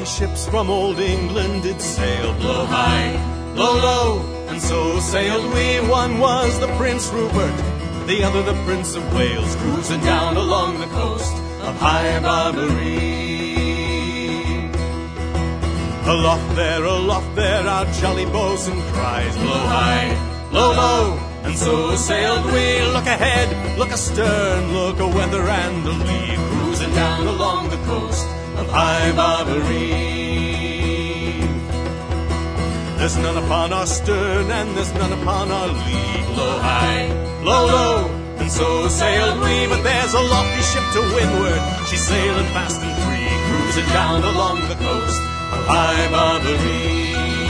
ships from old England did sail, blow high, blow low, and so sailed we. One was the Prince Rupert, the other the Prince of Wales, cruising down along the coast of High Barbary. Aloft there, our jolly boatswain cries, blow high, blow low, and so sailed we. Look ahead, look astern, look a weather and a lee, cruising down along the coast of High Barbary. There's none upon our stern and there's none upon our lee, blow high, blow low, and so sailed we. But there's a lofty ship to windward, she's sailing fast and free, cruising down along the coast of High Barbary.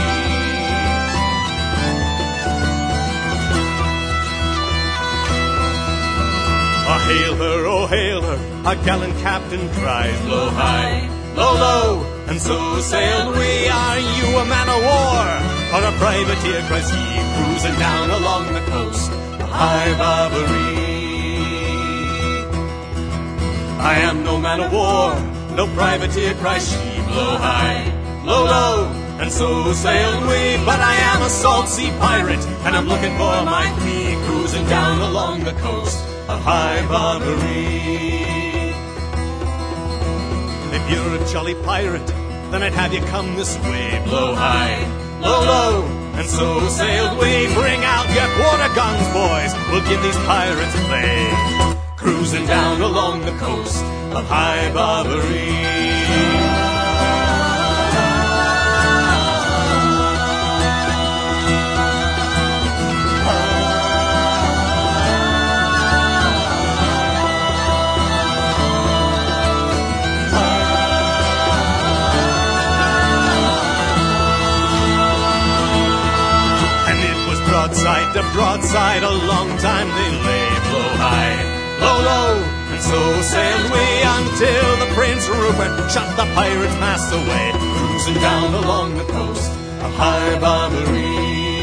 Oh hail her, our gallant captain cries, blow high, blow low, and so sailed we. Are you a man of war, or a privateer, cries he, cruising down along the coast of High Barbary? I am no man of war, no privateer, cries she, blow high, blow low, and so sailed we. But I am a salt sea pirate, and I'm looking for my fee, cruising down along the coast of High Barbary. If you're a jolly pirate, then I'd have you come this way, blow high, blow low, and so sailed we. Bring out your quarter guns, boys, we'll give these pirates play, cruising down along the coast of High Barbary. Broadside, a long time they lay, blow high, blow low, and so sailed we until the Prince Rupert shot the pirates' masts away, cruising down along the coast of High Barbary.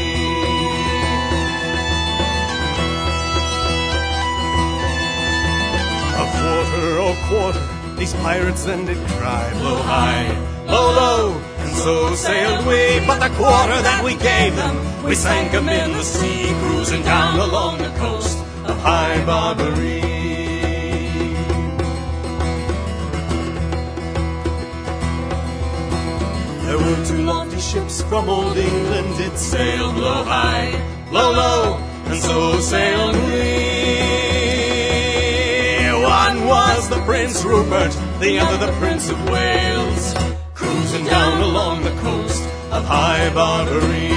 A quarter, these pirates then did cry, blow high, blow low, and so sailed we. But the quarter that we gave them, we sank them in the sea, cruising down along the coast of High Barbary. There were two lofty ships from old England did sail, blow high, blow low, and so sailed we. One was the Prince Rupert, the other the Prince of Wales, cruising down along the coast of High Barbary.